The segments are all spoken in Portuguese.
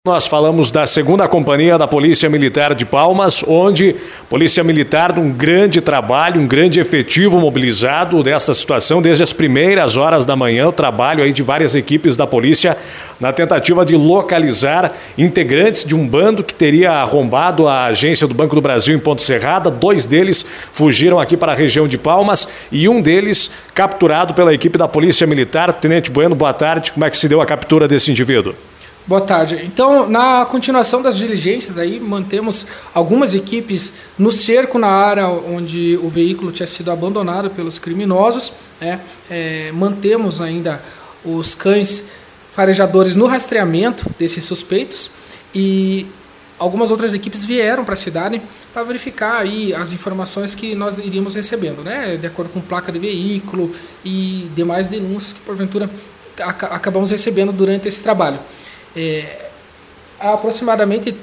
Nós falamos da 2ª Companhia da Polícia Militar de Palmas, onde a Polícia Militar, um grande trabalho, um grande efetivo mobilizado desta situação, desde as primeiras horas da manhã, o trabalho aí de várias equipes da polícia na tentativa de localizar integrantes de um bando que teria arrombado a agência do Banco do Brasil em Ponte Serrada. 2 deles fugiram aqui para a região de Palmas e um deles capturado pela equipe da Polícia Militar. Tenente Bueno, boa tarde. Como é que se deu a captura desse indivíduo? Boa tarde. Então, na continuação das diligências, aí mantemos algumas equipes no cerco na área onde o veículo tinha sido abandonado pelos criminosos. Mantemos ainda os cães farejadores no rastreamento desses suspeitos e algumas outras equipes vieram para a cidade para verificar aí as informações que nós iríamos recebendo, né? De acordo com placa de veículo e demais denúncias que porventura acabamos recebendo durante esse trabalho. Aproximadamente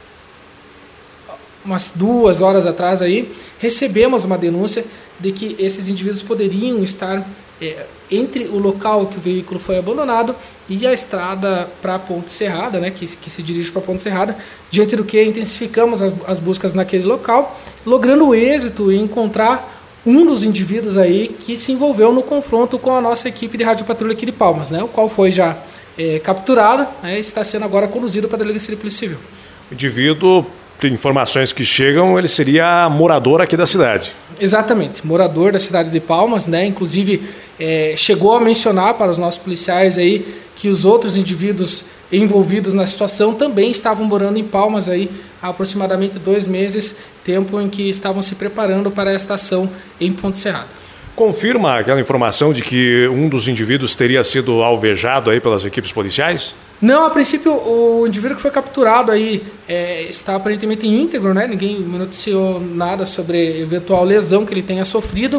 umas 2 horas atrás aí, recebemos uma denúncia de que esses indivíduos poderiam estar entre o local que o veículo foi abandonado e a estrada para Ponte Serrada, né, que se dirige para Ponte Serrada, diante do que intensificamos as buscas naquele local, logrando o êxito em encontrar um dos indivíduos aí que se envolveu no confronto com a nossa equipe de radiopatrulha aqui de Palmas, né, o qual foi já capturado, está sendo agora conduzido para a Delegacia de Polícia Civil. O indivíduo, tem informações que chegam, ele seria morador aqui da cidade. Exatamente, morador da cidade de Palmas, né? Inclusive chegou a mencionar para os nossos policiais aí que os outros indivíduos envolvidos na situação também estavam morando em Palmas aí há aproximadamente 2 meses, tempo em que estavam se preparando para esta ação em Ponte Serrada. Confirma aquela informação de que um dos indivíduos teria sido alvejado aí pelas equipes policiais? Não, a princípio o indivíduo que foi capturado aí está aparentemente íntegro, né? Ninguém me noticiou nada sobre eventual lesão que ele tenha sofrido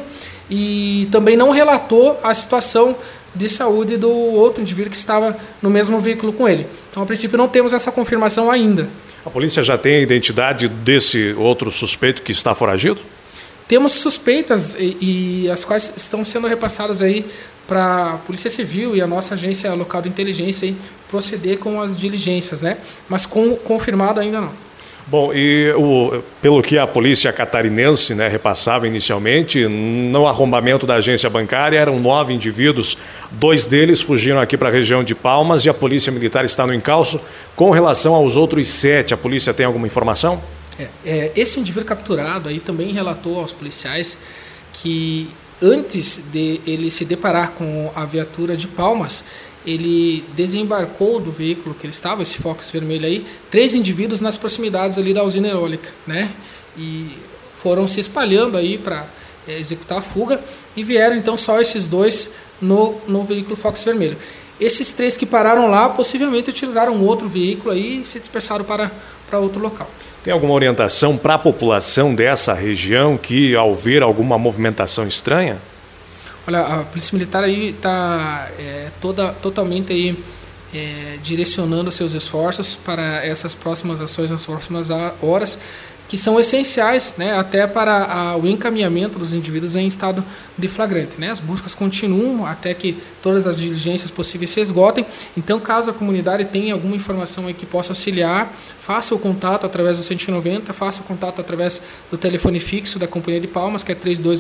e também não relatou a situação de saúde do outro indivíduo que estava no mesmo veículo com ele. Então, a princípio, não temos essa confirmação ainda. A polícia já tem a identidade desse outro suspeito que está foragido? Temos suspeitas e as quais estão sendo repassadas aí para a Polícia Civil e a nossa agência local de inteligência aí proceder com as diligências, né? Mas confirmado ainda não. Bom, e pelo que a polícia catarinense, né, repassava inicialmente, no arrombamento da agência bancária eram 9 indivíduos, 2 deles fugiram aqui para a região de Palmas e a Polícia Militar está no encalço. Com relação aos outros 7, a polícia tem alguma informação? Esse indivíduo capturado aí também relatou aos policiais que antes de ele se deparar com a viatura de Palmas, ele desembarcou do veículo que ele estava, esse Fox vermelho aí, 3 indivíduos nas proximidades ali da usina eólica, né? E foram se espalhando aí para executar a fuga e vieram então só esses 2 no veículo Fox vermelho. Esses 3 que pararam lá possivelmente utilizaram outro veículo aí e se dispersaram para outro local. Tem alguma orientação para a população dessa região que, ao ver alguma movimentação estranha? Olha, a Polícia Militar aí está totalmente aí, direcionando seus esforços para essas próximas ações nas próximas horas, que são essenciais, né, até para o encaminhamento dos indivíduos em estado de flagrante, né? As buscas continuam até que todas as diligências possíveis se esgotem. Então, caso a comunidade tenha alguma informação aí que possa auxiliar, faça o contato através do 190, faça o contato através do telefone fixo da Companhia de Palmas, que é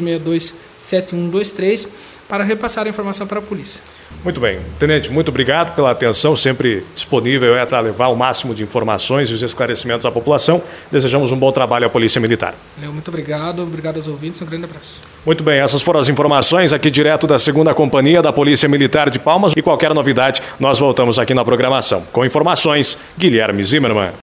3262-7123, para repassar a informação para a polícia. Muito bem. Tenente, muito obrigado pela atenção, sempre disponível para levar o máximo de informações e os esclarecimentos à população. Desejamos um bom trabalho à Polícia Militar. Muito obrigado aos ouvintes, um grande abraço. Muito bem, essas foram as informações aqui direto da 2ª Companhia da Polícia Militar de Palmas. E qualquer novidade, nós voltamos aqui na programação. Com informações, Guilherme Zimmermann.